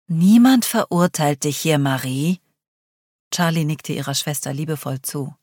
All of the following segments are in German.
Niemand verurteilt dich hier, Marie. Charlie nickte ihrer Schwester liebevoll zu.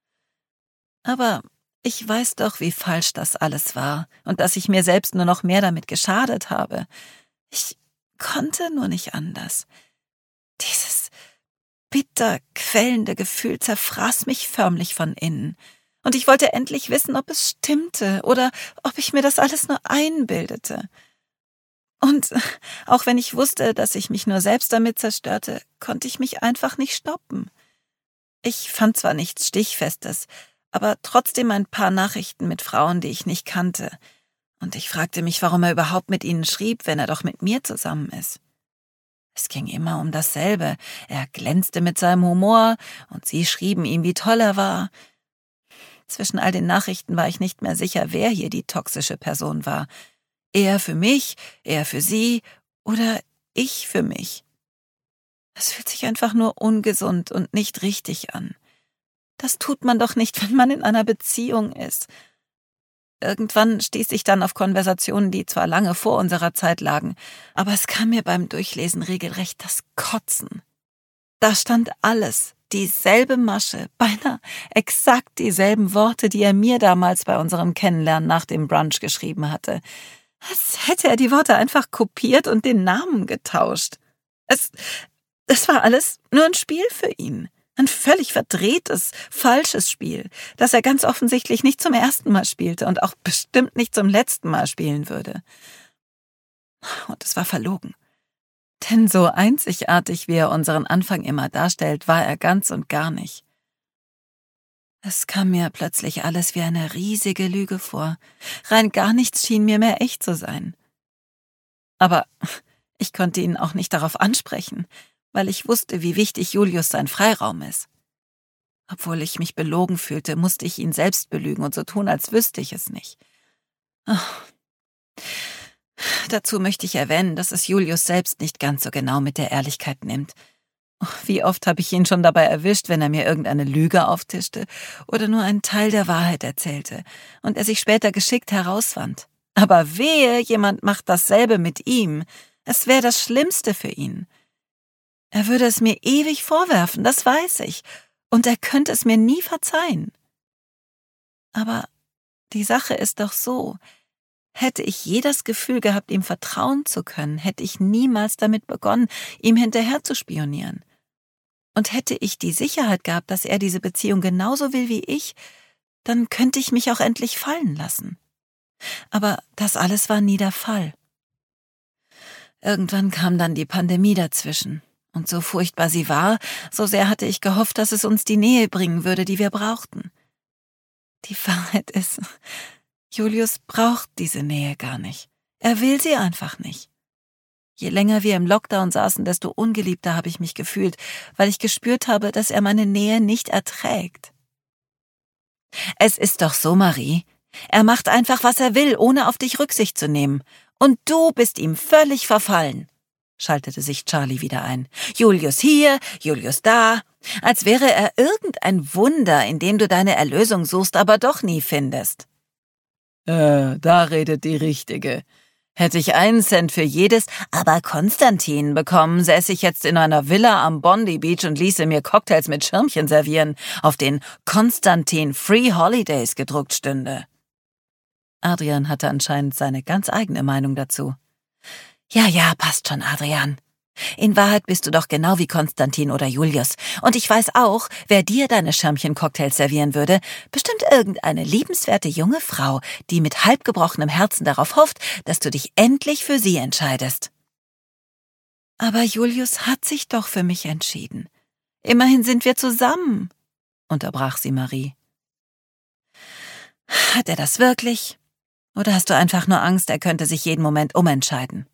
Aber ich weiß doch, wie falsch das alles war und dass ich mir selbst nur noch mehr damit geschadet habe. Ich konnte nur nicht anders. Dieses bitter, quellende Gefühl zerfraß mich förmlich von innen. Und ich wollte endlich wissen, ob es stimmte oder ob ich mir das alles nur einbildete. Und auch wenn ich wusste, dass ich mich nur selbst damit zerstörte, konnte ich mich einfach nicht stoppen. Ich fand zwar nichts Stichfestes, aber trotzdem ein paar Nachrichten mit Frauen, die ich nicht kannte. Und ich fragte mich, warum er überhaupt mit ihnen schrieb, wenn er doch mit mir zusammen ist. Es ging immer um dasselbe. Er glänzte mit seinem Humor und sie schrieben ihm, wie toll er war. Zwischen all den Nachrichten war ich nicht mehr sicher, wer hier die toxische Person war. Er für mich, er für sie oder ich für mich. Es fühlt sich einfach nur ungesund und nicht richtig an. Das tut man doch nicht, wenn man in einer Beziehung ist. Irgendwann stieß ich dann auf Konversationen, die zwar lange vor unserer Zeit lagen, aber es kam mir beim Durchlesen regelrecht das Kotzen. Da stand alles, dieselbe Masche, beinahe exakt dieselben Worte, die er mir damals bei unserem Kennenlernen nach dem Brunch geschrieben hatte. Als hätte er die Worte einfach kopiert und den Namen getauscht. Es war alles nur ein Spiel für ihn. Ein völlig verdrehtes, falsches Spiel, das er ganz offensichtlich nicht zum ersten Mal spielte und auch bestimmt nicht zum letzten Mal spielen würde. Und es war verlogen. Denn so einzigartig, wie er unseren Anfang immer darstellt, war er ganz und gar nicht. Es kam mir plötzlich alles wie eine riesige Lüge vor. Rein gar nichts schien mir mehr echt zu sein. Aber ich konnte ihn auch nicht darauf ansprechen, weil ich wusste, wie wichtig Julius sein Freiraum ist. Obwohl ich mich belogen fühlte, musste ich ihn selbst belügen und so tun, als wüsste ich es nicht. Dazu möchte ich erwähnen, dass es Julius selbst nicht ganz so genau mit der Ehrlichkeit nimmt. Wie oft habe ich ihn schon dabei erwischt, wenn er mir irgendeine Lüge auftischte oder nur einen Teil der Wahrheit erzählte und er sich später geschickt herausfand. Aber wehe, jemand macht dasselbe mit ihm. Es wäre das Schlimmste für ihn. Er würde es mir ewig vorwerfen, das weiß ich, und er könnte es mir nie verzeihen. Aber die Sache ist doch so, hätte ich je das Gefühl gehabt, ihm vertrauen zu können, hätte ich niemals damit begonnen, ihm hinterher zu spionieren. Und hätte ich die Sicherheit gehabt, dass er diese Beziehung genauso will wie ich, dann könnte ich mich auch endlich fallen lassen. Aber das alles war nie der Fall. Irgendwann kam dann die Pandemie dazwischen. Und so furchtbar sie war, so sehr hatte ich gehofft, dass es uns die Nähe bringen würde, die wir brauchten. Die Wahrheit ist, Julius braucht diese Nähe gar nicht. Er will sie einfach nicht. Je länger wir im Lockdown saßen, desto ungeliebter habe ich mich gefühlt, weil ich gespürt habe, dass er meine Nähe nicht erträgt. Es ist doch so, Marie. Er macht einfach, was er will, ohne auf dich Rücksicht zu nehmen. Und du bist ihm völlig verfallen, schaltete sich Charlie wieder ein. Julius hier, Julius da, als wäre er irgendein Wunder, in dem du deine Erlösung suchst, aber doch nie findest. Da redet die Richtige. Hätte ich 1 Cent für jedes, aber Konstantin bekommen, säße ich jetzt in einer Villa am Bondi Beach und ließe mir Cocktails mit Schirmchen servieren, auf den Konstantin Free Holidays gedruckt stünde. Adrian hatte anscheinend seine ganz eigene Meinung dazu. Ja, passt schon, Adrian. In Wahrheit bist du doch genau wie Konstantin oder Julius. Und ich weiß auch, wer dir deine Schirmchen-Cocktails servieren würde. Bestimmt irgendeine liebenswerte junge Frau, die mit halbgebrochenem Herzen darauf hofft, dass du dich endlich für sie entscheidest. Aber Julius hat sich doch für mich entschieden. Immerhin sind wir zusammen, unterbrach sie Marie. Hat er das wirklich? Oder hast du einfach nur Angst, er könnte sich jeden Moment umentscheiden?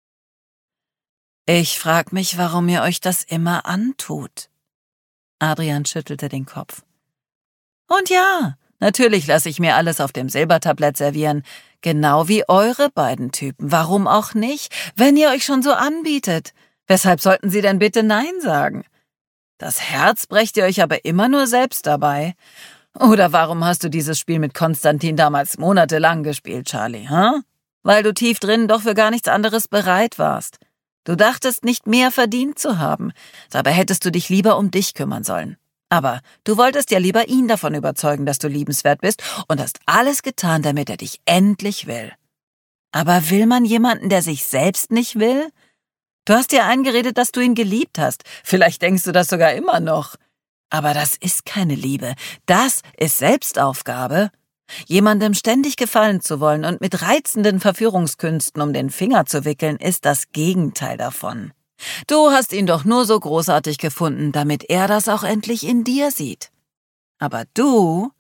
Ich frag mich, warum ihr euch das immer antut. Adrian schüttelte den Kopf. Und ja, natürlich lasse ich mir alles auf dem Silbertablett servieren, genau wie eure beiden Typen. Warum auch nicht, wenn ihr euch schon so anbietet? Weshalb sollten sie denn bitte Nein sagen? Das Herz brecht ihr euch aber immer nur selbst dabei. Oder warum hast du dieses Spiel mit Konstantin damals monatelang gespielt, Charlie, Weil du tief drin doch für gar nichts anderes bereit warst. Du dachtest nicht mehr verdient zu haben, dabei hättest du dich lieber um dich kümmern sollen. Aber du wolltest ja lieber ihn davon überzeugen, dass du liebenswert bist und hast alles getan, damit er dich endlich will. Aber will man jemanden, der sich selbst nicht will? Du hast dir eingeredet, dass du ihn geliebt hast. Vielleicht denkst du das sogar immer noch. Aber das ist keine Liebe. Das ist Selbstaufgabe. Jemandem ständig gefallen zu wollen und mit reizenden Verführungskünsten um den Finger zu wickeln, ist das Gegenteil davon. Du hast ihn doch nur so großartig gefunden, damit er das auch endlich in dir sieht. Aber du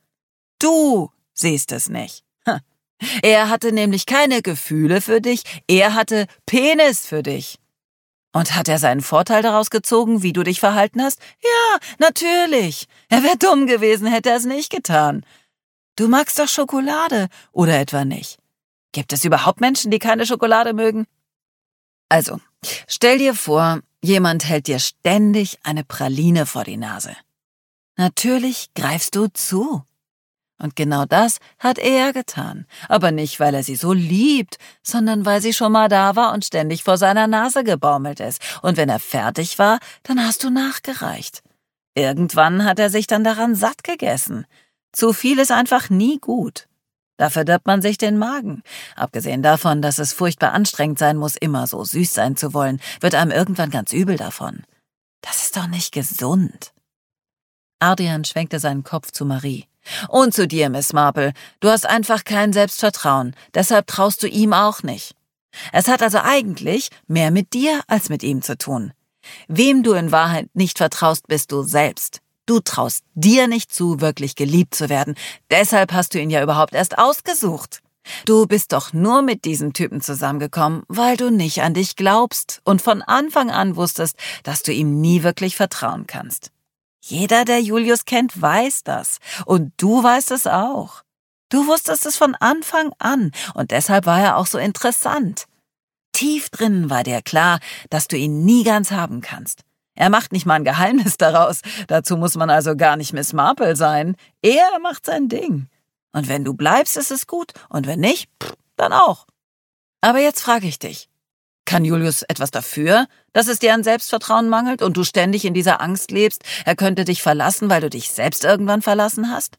siehst es nicht. Er hatte nämlich keine Gefühle für dich, er hatte Penis für dich. Und hat er seinen Vorteil daraus gezogen, wie du dich verhalten hast? Ja, natürlich. Er wäre dumm gewesen, hätte er es nicht getan. Du magst doch Schokolade, oder etwa nicht? Gibt es überhaupt Menschen, die keine Schokolade mögen? Also, stell dir vor, jemand hält dir ständig eine Praline vor die Nase. Natürlich greifst du zu. Und genau das hat er getan. Aber nicht, weil er sie so liebt, sondern weil sie schon mal da war und ständig vor seiner Nase gebaumelt ist. Und wenn er fertig war, dann hast du nachgereicht. Irgendwann hat er sich dann daran satt gegessen. Zu viel ist einfach nie gut. Da verdirbt man sich den Magen. Abgesehen davon, dass es furchtbar anstrengend sein muss, immer so süß sein zu wollen, wird einem irgendwann ganz übel davon. Das ist doch nicht gesund. Adrian schwenkte seinen Kopf zu Marie. Und zu dir, Miss Marple. Du hast einfach kein Selbstvertrauen, deshalb traust du ihm auch nicht. Es hat also eigentlich mehr mit dir als mit ihm zu tun. Wem du in Wahrheit nicht vertraust, bist du selbst. Du traust dir nicht zu, wirklich geliebt zu werden. Deshalb hast du ihn ja überhaupt erst ausgesucht. Du bist doch nur mit diesem Typen zusammengekommen, weil du nicht an dich glaubst und von Anfang an wusstest, dass du ihm nie wirklich vertrauen kannst. Jeder, der Julius kennt, weiß das. Und du weißt es auch. Du wusstest es von Anfang an und deshalb war er auch so interessant. Tief drinnen war dir klar, dass du ihn nie ganz haben kannst. Er macht nicht mal ein Geheimnis daraus. Dazu muss man also gar nicht Miss Marple sein. Er macht sein Ding. Und wenn du bleibst, ist es gut. Und wenn nicht, dann auch. Aber jetzt frage ich dich. Kann Julius etwas dafür, dass es dir an Selbstvertrauen mangelt und du ständig in dieser Angst lebst, er könnte dich verlassen, weil du dich selbst irgendwann verlassen hast?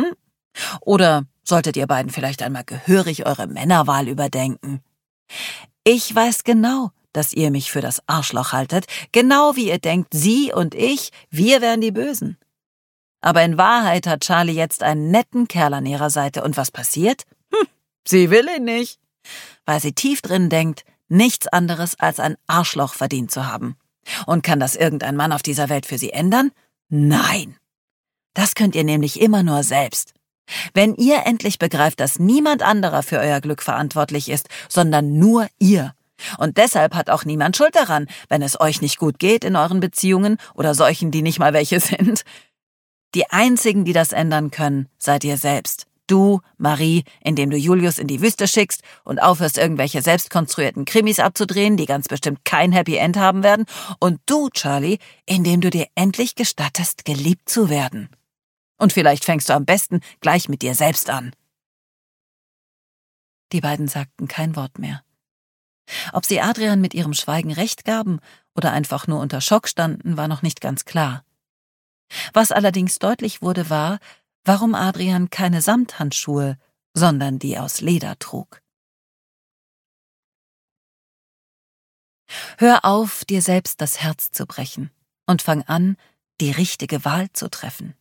Oder solltet ihr beiden vielleicht einmal gehörig eure Männerwahl überdenken? Ich weiß genau, dass ihr mich für das Arschloch haltet, genau wie ihr denkt, sie und ich, wir wären die Bösen. Aber in Wahrheit hat Charlie jetzt einen netten Kerl an ihrer Seite und was passiert? Sie will ihn nicht, weil sie tief drin denkt, nichts anderes als ein Arschloch verdient zu haben. Und kann das irgendein Mann auf dieser Welt für sie ändern? Nein. Das könnt ihr nämlich immer nur selbst. Wenn ihr endlich begreift, dass niemand anderer für euer Glück verantwortlich ist, sondern nur ihr. Und deshalb hat auch niemand Schuld daran, wenn es euch nicht gut geht in euren Beziehungen oder solchen, die nicht mal welche sind. Die einzigen, die das ändern können, seid ihr selbst. Du, Marie, indem du Julius in die Wüste schickst und aufhörst, irgendwelche selbstkonstruierten Krimis abzudrehen, die ganz bestimmt kein Happy End haben werden. Und du, Charlie, indem du dir endlich gestattest, geliebt zu werden. Und vielleicht fängst du am besten gleich mit dir selbst an. Die beiden sagten kein Wort mehr. Ob sie Adrian mit ihrem Schweigen recht gaben oder einfach nur unter Schock standen, war noch nicht ganz klar. Was allerdings deutlich wurde, war, warum Adrian keine Samthandschuhe, sondern die aus Leder trug. Hör auf, dir selbst das Herz zu brechen und fang an, die richtige Wahl zu treffen.